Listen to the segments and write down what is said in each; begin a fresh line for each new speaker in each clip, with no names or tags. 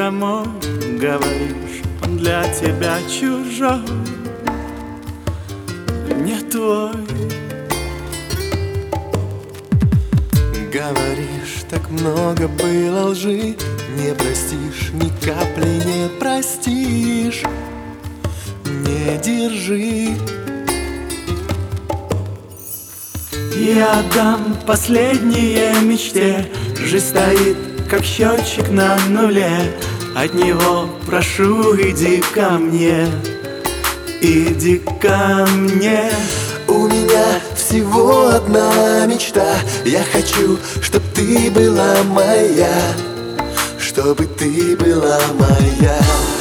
домой, говоришь, он для тебя чужой, не твой.
Говоришь, так много было лжи, не простишь, ни капли не простишь. Не держи.
Я дам последние мечте. Жизнь стоит, как счетчик на нуле. От него прошу, иди ко мне, иди ко мне.
У меня всего одна мечта. Я хочу, чтоб ты была моя, чтобы ты была моя.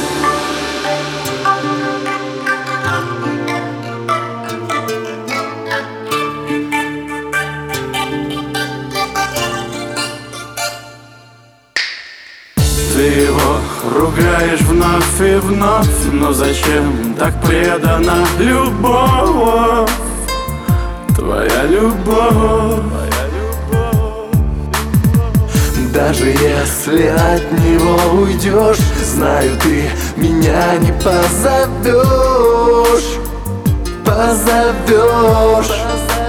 Ты его ругаешь вновь и вновь, но зачем так предана любовь? Твоя любовь.
Даже если от него уйдешь, знаю, ты меня не позовешь. Позовешь.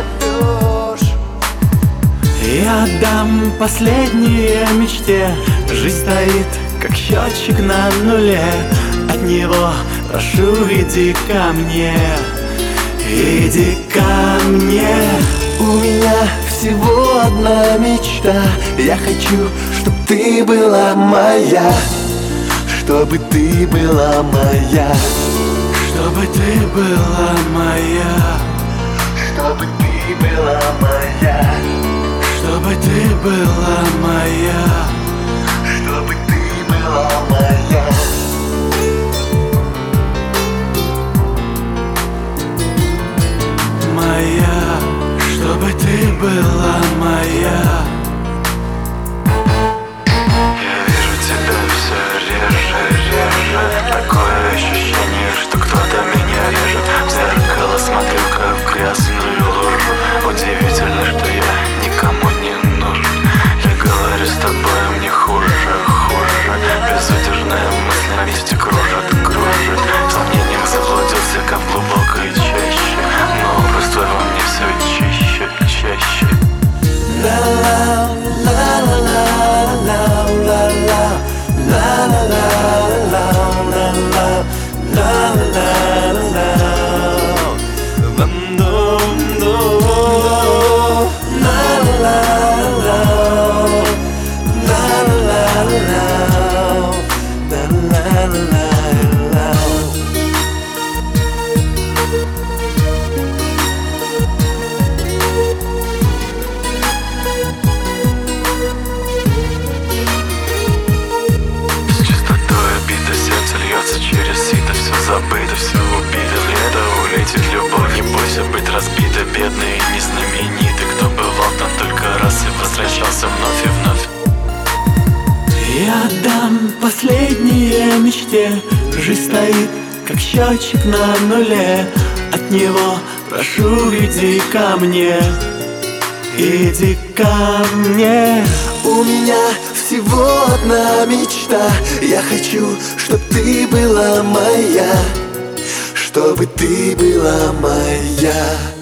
Я дам последние мечте. Жизнь стоит, как счетчик на нуле. От него прошу, иди ко мне, иди ко мне.
У меня всего одна мечта. Я хочу, чтоб ты была моя, чтобы ты была моя,
чтобы ты была моя,
чтобы ты была моя,
чтобы ты была моя,
чтобы ты была моя.
моя, чтобы ты была моя.
Я вижу тебя все реже, реже. Такое ощущение, что кто-то меня режет. В зеркало смотрю, как в грязную лужу. Удивительно, что я никому не нужен. Я говорю с тобой, мне хуже, хуже. Безудержная мысль на месте кружит, кружит. Сомнением заблудился, как в глубокой чаще. Но образ твой во мне все чаще, чаще. Через сито все забыто, все убито. Лето улетит любовь, не бойся быть разбитой. Бедный и незнаменитый, кто бывал там только раз и возвращался вновь и вновь.
Я дам последние мечте. Жизнь стоит, как счетчик на нуле. От него прошу, иди ко мне, иди ко мне.
У меня всего одна мечта. Я хочу, чтоб ты была моя, чтобы ты была моя.